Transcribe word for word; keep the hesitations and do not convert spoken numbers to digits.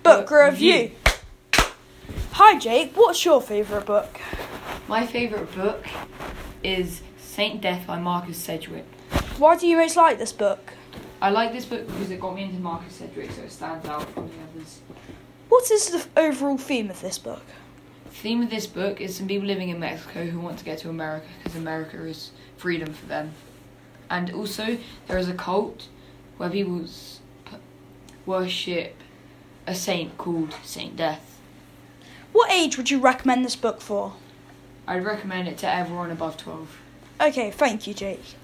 Book Review. Hi Jake, what's your favourite book? My favourite book is Saint Death by Marcus Sedgwick. Why do you most like this book? I like this book because it got me into Marcus Sedgwick, so it stands out from the others. What is the overall theme of this book? The theme of this book is some people living in Mexico who want to get to America because America is freedom for them. And also, there is a cult where people s- p- worship a saint called Saint Death. What age would you recommend this book for? I'd recommend it to everyone above twelve. Okay, thank you Jake.